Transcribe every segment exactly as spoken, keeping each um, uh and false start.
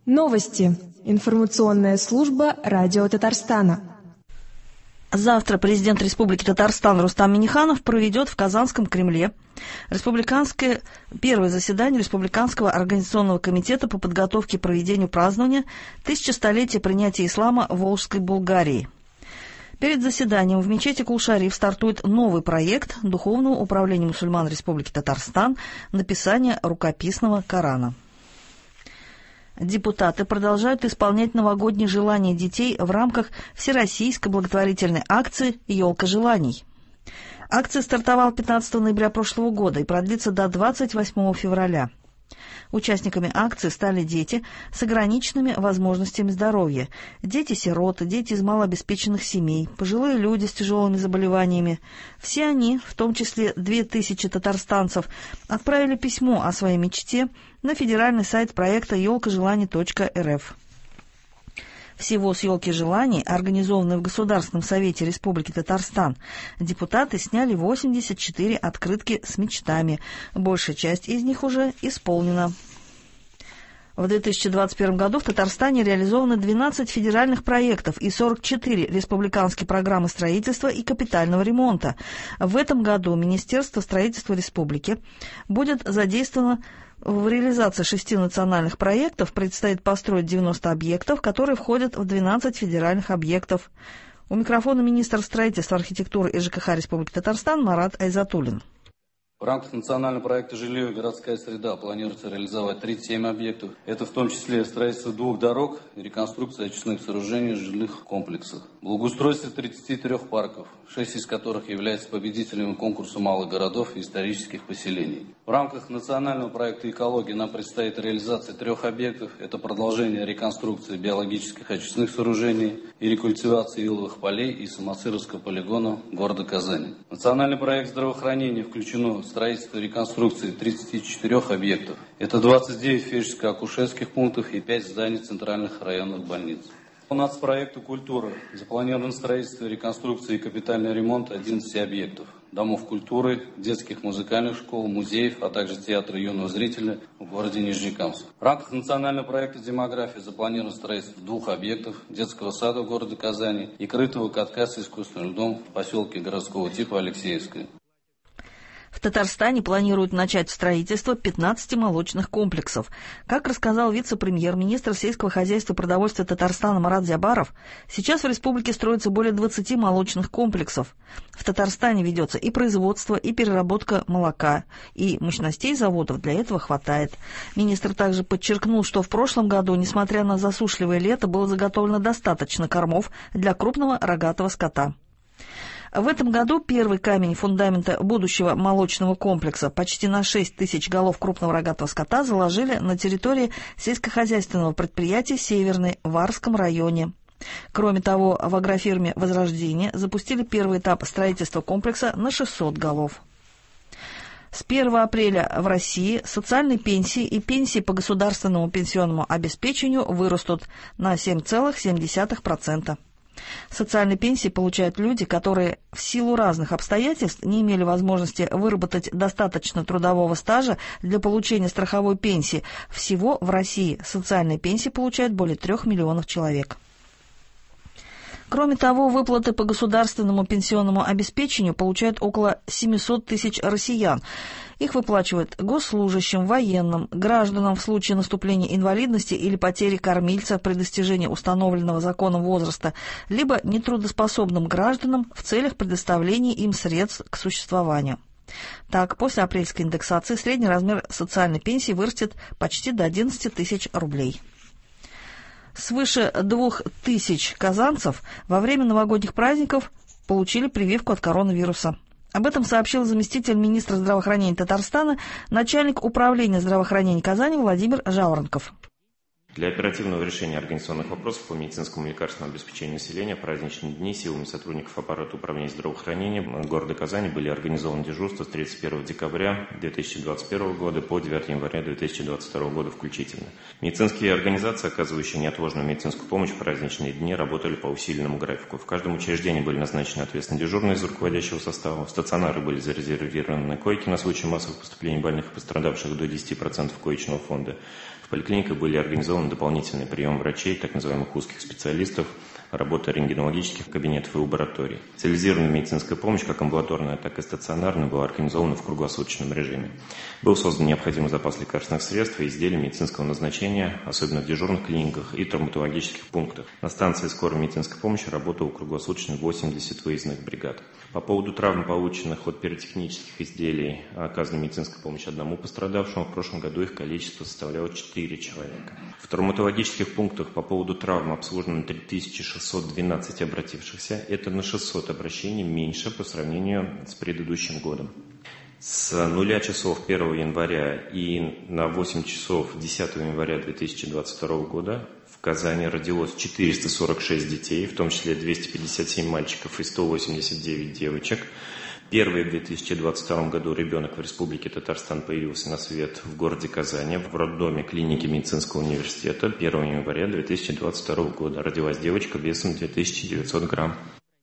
Новости. Информационная служба Радио Татарстана. Завтра президент Республики Татарстан Рустам Минниханов проведет в Казанском Кремле республиканское, первое заседание Республиканского организационного комитета по подготовке и проведению празднования тысячелетия принятия ислама в Волжской Булгарии. Перед заседанием в мечети Кул-Шариф стартует новый проект Духовного управления мусульман Республики Татарстан написания рукописного Корана. Депутаты продолжают исполнять новогодние желания детей в рамках всероссийской благотворительной акции «Елка желаний». Акция стартовала пятнадцатого ноября прошлого года и продлится до двадцать восьмого февраля. Участниками акции стали дети с ограниченными возможностями здоровья, дети-сироты, дети из малообеспеченных семей, пожилые люди с тяжелыми заболеваниями. Все они, в том числе две тысячи татарстанцев, отправили письмо о своей мечте на федеральный сайт проекта елка желаний точка эр эф. Всего с «Елки желаний», организованной в Государственном совете Республики Татарстан, депутаты сняли восемьдесят четыре открытки с мечтами. Большая часть из них уже исполнена. В две тысячи двадцать первом году в Татарстане реализованы двенадцать федеральных проектов и сорок четыре республиканские программы строительства и капитального ремонта. В этом году Министерство строительства республики будет задействовано в реализации шести национальных проектов. Предстоит построить девяносто объектов, которые входят в двенадцать федеральных объектов. У микрофона министр строительства, архитектуры и ЖКХ Республики Татарстан Марат Айзатуллин. В рамках национального проекта «Жилье и городская среда» планируется реализовать тридцать семь объектов. Это в том числе строительство двух дорог и реконструкция очистных сооружений в жилых комплексах. Благоустройство тридцати трёх парков, шесть из которых являются победителями конкурса малых городов и исторических поселений. В рамках национального проекта «Экология» нам предстоит реализация трех объектов. Это продолжение реконструкции биологических очистных сооружений и рекультивации иловых полей и самосыровского полигона города Казани. Национальный проект здравоохранения включено строительство и реконструкции тридцати четырёх объектов. Это двадцать девять фельдшерско-акушерских пунктов и пять зданий центральных районных больниц. По нацпроекту «Культура» запланировано строительство, реконструкция и капитальный ремонт одиннадцати объектов. Домов культуры, детских музыкальных школ, музеев, а также театра юного зрителя в городе Нижнекамск. В рамках национального проекта «Демография» запланировано строительство двух объектов: детского сада в городе Казани и крытого катка с искусственным льдом в поселке городского типа Алексеевское. В Татарстане планируют начать строительство пятнадцати молочных комплексов. Как рассказал вице-премьер-министр сельского хозяйства и продовольствия Татарстана Марат Зябаров, сейчас в республике строится более двадцати молочных комплексов. В Татарстане ведется и производство, и переработка молока, и мощностей заводов для этого хватает. Министр также подчеркнул, что в прошлом году, несмотря на засушливое лето, было заготовлено достаточно кормов для крупного рогатого скота. В этом году первый камень фундамента будущего молочного комплекса, почти на шесть тысяч голов крупного рогатого скота, заложили на территории сельскохозяйственного предприятия «Северный» в Варском районе. Кроме того, в агрофирме «Возрождение» запустили первый этап строительства комплекса на шестьсот голов. С первого апреля в России социальные пенсии и пенсии по государственному пенсионному обеспечению вырастут на семь целых семь десятых процента. Социальные пенсии получают люди, которые в силу разных обстоятельств не имели возможности выработать достаточно трудового стажа для получения страховой пенсии. Всего в России социальные пенсии получают более трех миллионов человек. Кроме того, выплаты по государственному пенсионному обеспечению получают около семисот тысяч россиян. Их выплачивают госслужащим, военным, гражданам в случае наступления инвалидности или потери кормильца при достижении установленного законом возраста, либо нетрудоспособным гражданам в целях предоставления им средств к существованию. Так, после апрельской индексации средний размер социальной пенсии вырастет почти до одиннадцати тысяч рублей. Свыше двух тысяч казанцев во время новогодних праздников получили прививку от коронавируса. Об этом сообщил заместитель министра здравоохранения Татарстана, начальник управления здравоохранения Казани Владимир Жаворонков. Для оперативного решения организационных вопросов по медицинскому и лекарственному обеспечению населения в праздничные дни силами сотрудников аппарата управления здравоохранением города Казани были организованы дежурства с тридцать первого декабря две тысячи двадцать первого года по девятого января две тысячи двадцать второго года включительно. Медицинские организации, оказывающие неотложную медицинскую помощь в праздничные дни, работали по усиленному графику. В каждом учреждении были назначены ответственные дежурные из руководящего состава. В стационары были зарезервированы койки на случай массовых поступлений больных и пострадавших до десяти процентов коечного фонда. В поликлиниках были организованы организован дополнительный прием врачей, так называемых узких специалистов, работа рентгенологических кабинетов и лабораторий. Специализированная медицинская помощь, как амбулаторная, так и стационарная, была организована в круглосуточном режиме. Был создан необходимый запас лекарственных средств и изделий медицинского назначения, особенно в дежурных клиниках и травматологических пунктах. На станции скорой медицинской помощи работало круглосуточно восемьдесят выездных бригад. По поводу травм, полученных от пиротехнических изделий, оказана медицинская помощь одному пострадавшему. В прошлом году их количество составляло четыре человека. В травматологических пунктах по поводу травм обслужено три тысячи шестьсот двенадцать обратившихся. Это на шестьсот обращений меньше по сравнению с предыдущим годом. С нуля часов первого января и на восемь часов десятого января две тысячи двадцать второго года в Казани родилось четыреста сорок шесть детей, в том числе двести пятьдесят семь мальчиков и сто восемьдесят девять девочек. Первый в две тысячи двадцать втором году ребенок в Республике Татарстан появился на свет в городе Казани, в роддоме клиники медицинского университета. первого января две тысячи двадцать второго года родилась девочка весом две тысячи девятьсот грамм.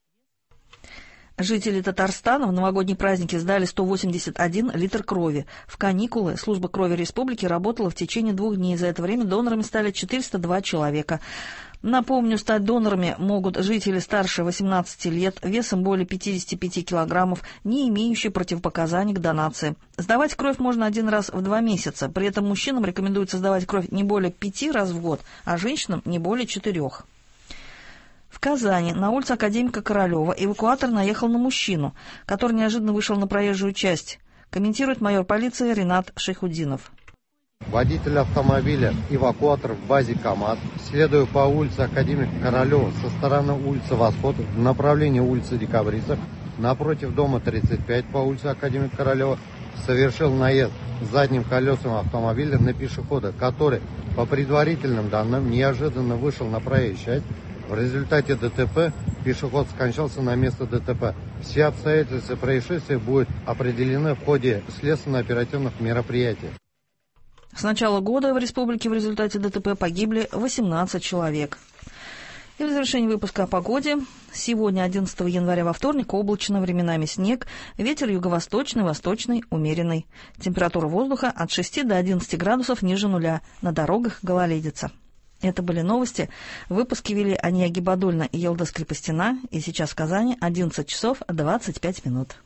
Жители Татарстана в новогодние праздники сдали сто восемьдесят один литр крови. В каникулы служба крови республики работала в течение двух дней. За это время донорами стали четыреста два человека. Напомню, стать донорами могут жители старше восемнадцати лет, весом более пятидесяти пяти килограммов, не имеющие противопоказаний к донации. Сдавать кровь можно один раз в два месяца. При этом мужчинам рекомендуется сдавать кровь не более пяти раз в год, а женщинам не более четырех. В Казани на улице Академика Королева эвакуатор наехал на мужчину, который неожиданно вышел на проезжую часть. Комментирует майор полиции Ринат Шейхуддинов. Водитель автомобиля «Эвакуатор» в базе КАМАЗ, следуя по улице Академика Королева со стороны улицы Восход в направлении улицы Декабристов, напротив дома тридцать пять по улице Академика Королева, совершил наезд задним колесом автомобиля на пешехода, который, по предварительным данным, неожиданно вышел на проезжую часть. В результате ДТП пешеход скончался на месте ДТП. Все обстоятельства происшествия будут определены в ходе следственно-оперативных мероприятий. С начала года в республике в результате ДТП погибли восемнадцать человек. И в завершении выпуска о погоде. Сегодня, одиннадцатого января, во вторник, облачно, временами снег, ветер юго-восточный, восточный, умеренный. Температура воздуха от шести до одиннадцати градусов ниже нуля. На дорогах гололедица. Это были новости. Выпуски вели Ания Гибадульна и Елда Скрипостина. И сейчас в Казани одиннадцать часов двадцать пять минут.